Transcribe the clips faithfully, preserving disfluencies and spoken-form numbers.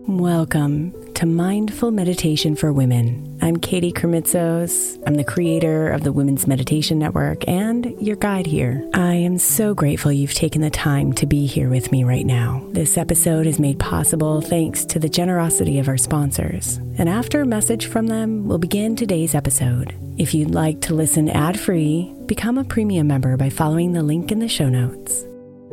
Welcome to Mindful Meditation for Women. I'm Katie Kermitzos. I'm the creator of the Women's Meditation Network and your guide here. I am so grateful you've taken the time to be here with me right now. This episode is made possible thanks to the generosity of our sponsors. And after a message from them, we'll begin today's episode. If you'd like to listen ad-free, become a premium member by following the link in the show notes.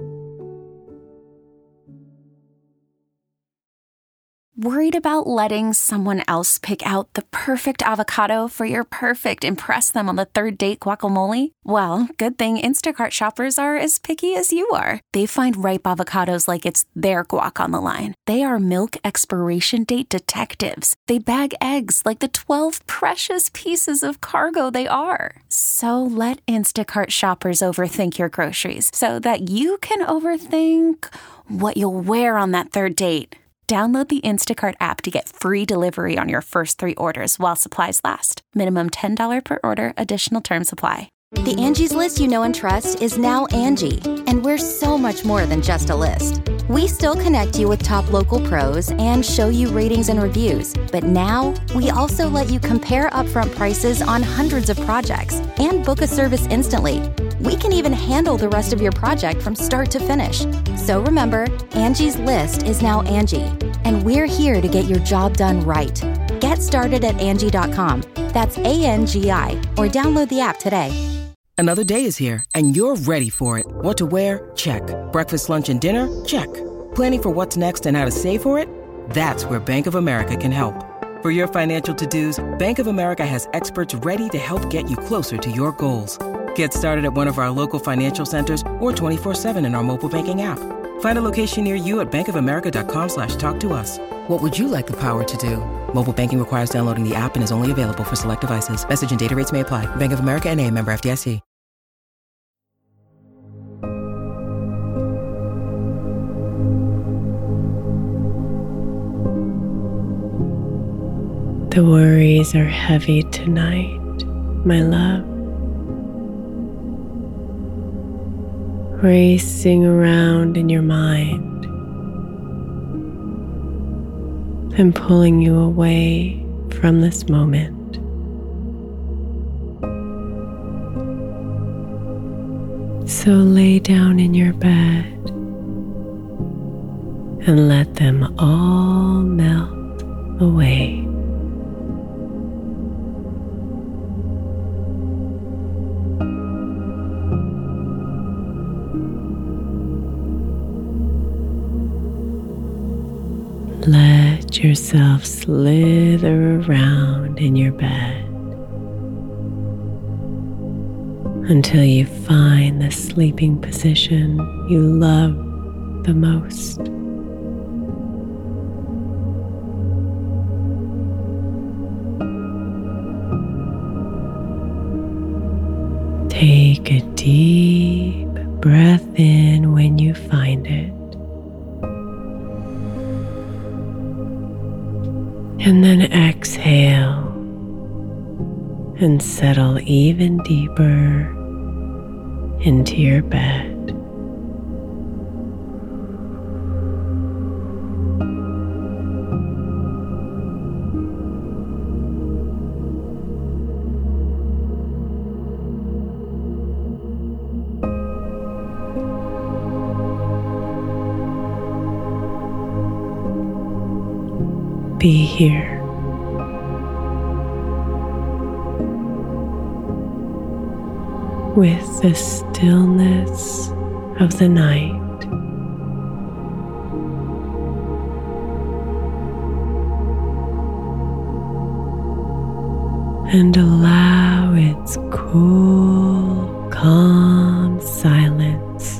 Worried about letting someone else pick out the perfect avocado for your perfect impress them on the third date guacamole? Well, good thing Instacart shoppers are as picky as you are. They find ripe avocados like it's their guac on the line. They are milk expiration date detectives. They bag eggs like the twelve precious pieces of cargo they are. So let Instacart shoppers overthink your groceries so that you can overthink what you'll wear on that third date. Download the Instacart app to get free delivery on your first three orders while supplies last. Minimum ten dollars per order. Additional terms apply. The Angie's List you know and trust is now Angie, and we're so much more than just a list. We still connect you with top local pros and show you ratings and reviews, but now we also let you compare upfront prices on hundreds of projects and book a service instantly. We can even handle the rest of your project from start to finish. So remember, Angie's List is now Angie, and we're here to get your job done right. Get started at Angie dot com. That's A N G I, or download the app today. Another day is here, and you're ready for it. What to wear? Check. Breakfast, lunch, and dinner? Check. Planning for what's next and how to save for it? That's where Bank of America can help. For your financial to-dos, Bank of America has experts ready to help get you closer to your goals. Get started at one of our local financial centers or twenty-four seven in our mobile banking app. Find a location near you at bankofamerica.com slash talk to us. What would you like the power to do? Mobile banking requires downloading the app and is only available for select devices. Message and data rates may apply. Bank of America N A, member F D I C. The worries are heavy tonight, my love. Racing around in your mind and pulling you away from this moment. So lay down in your bed and let them all melt away. Let yourself slither around in your bed until you find the sleeping position you love the most. Take a deep breath in when you find it. And then exhale and settle even deeper into your bed. Be here. With the stillness of the night. And allow its cool, calm silence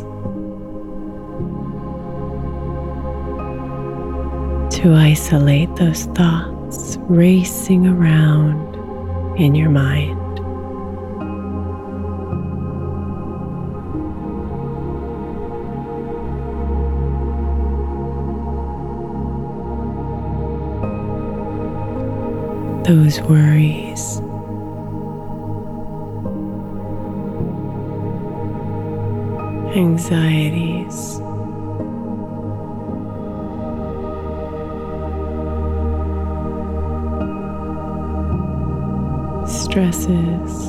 to isolate those thoughts racing around in your mind. Those worries, anxieties, stresses,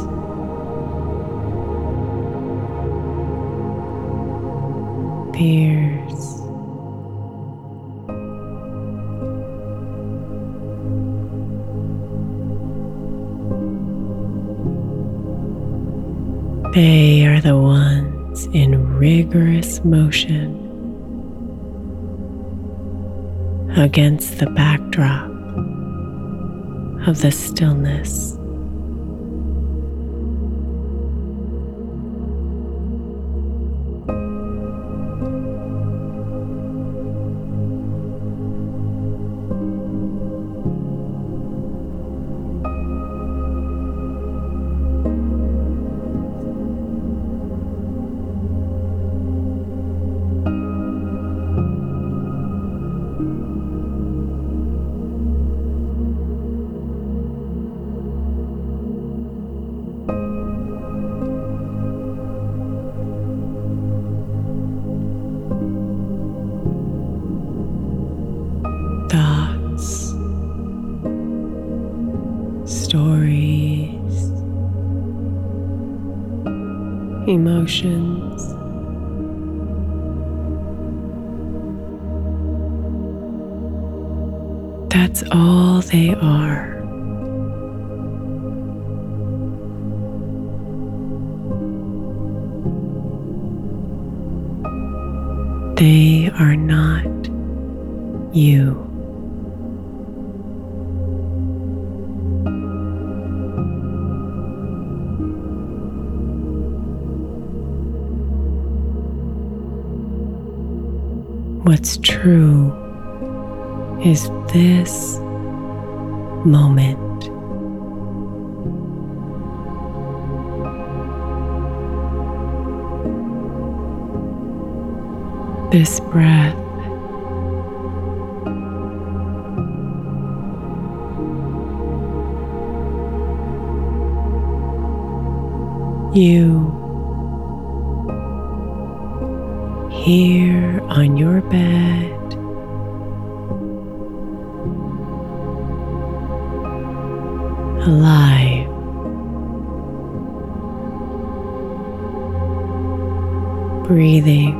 fears, they are the ones in rigorous motion against the backdrop of the stillness. Thoughts, stories, emotions, that's all they are. They are not you. What's true is this moment. This breath. You here on your bed, alive, breathing,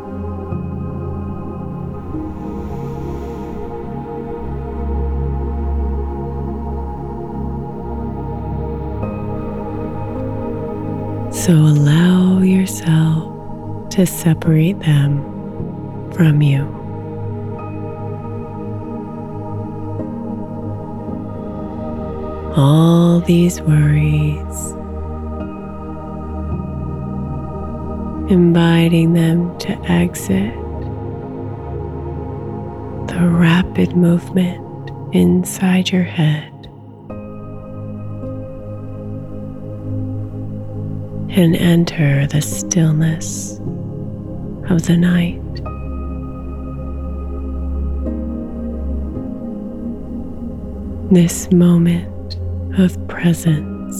so allow yourself to separate them from you. All these worries, inviting them to exit the rapid movement inside your head and enter the stillness of the night. This moment of presence.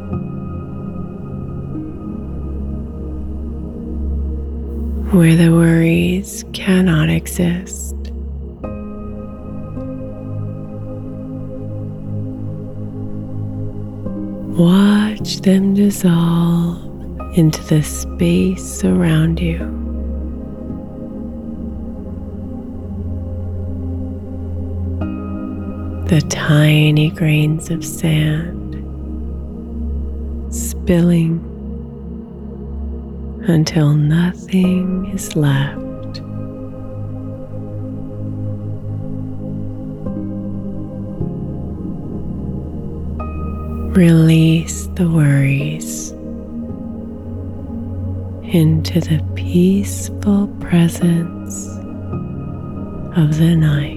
Where the worries cannot exist. Watch them dissolve into the space around you. The tiny grains of sand spilling until nothing is left. Release the worries into the peaceful presence of the night.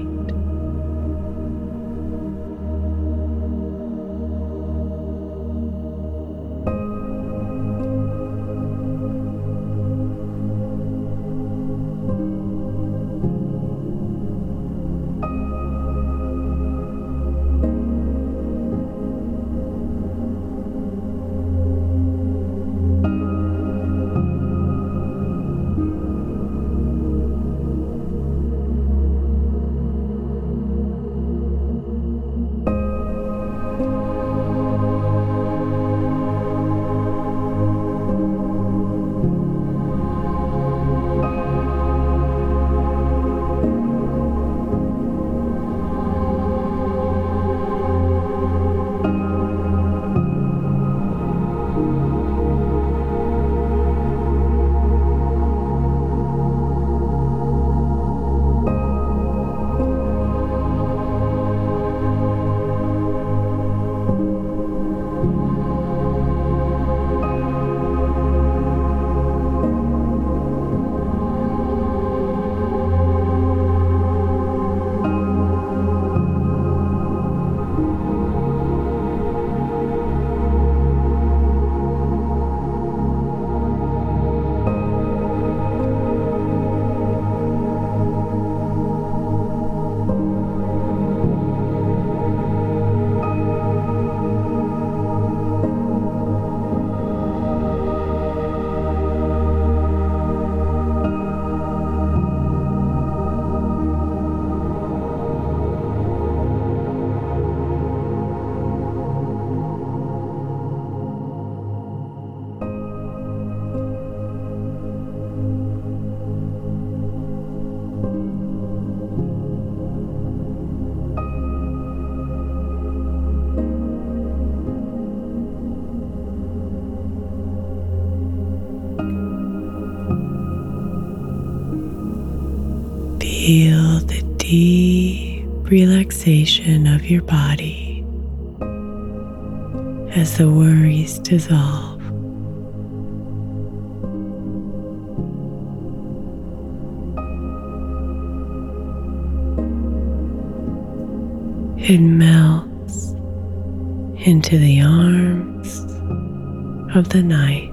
Feel the deep relaxation of your body as the worries dissolve. It melts into the arms of the night.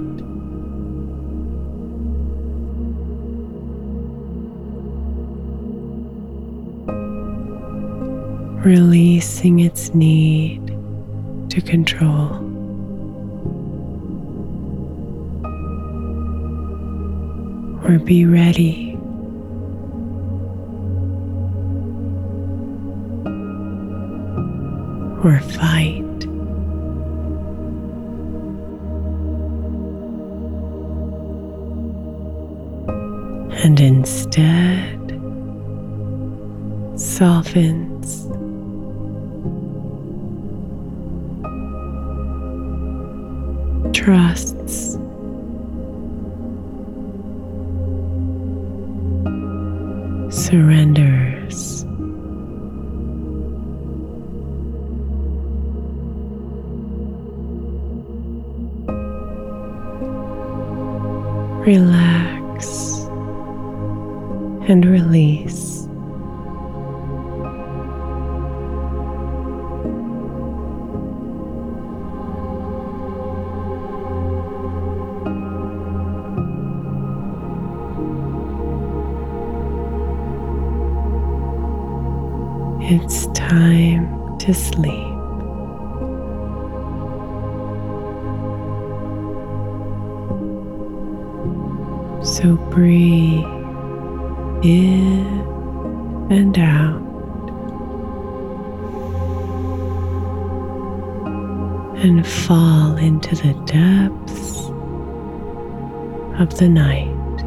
Releasing its need to control. Or be ready. Or fight. And instead softens. Trusts. Surrenders. Relax and release. It's time to sleep. So breathe in and out and fall into the depths of the night.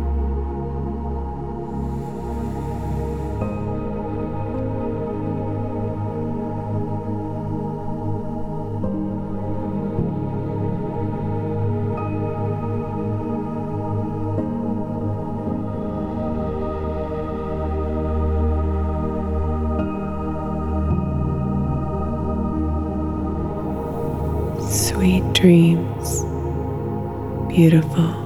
Sweet dreams, beautiful.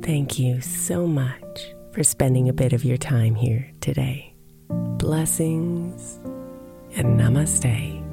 Thank you so much for spending a bit of your time here today. Blessings and namaste.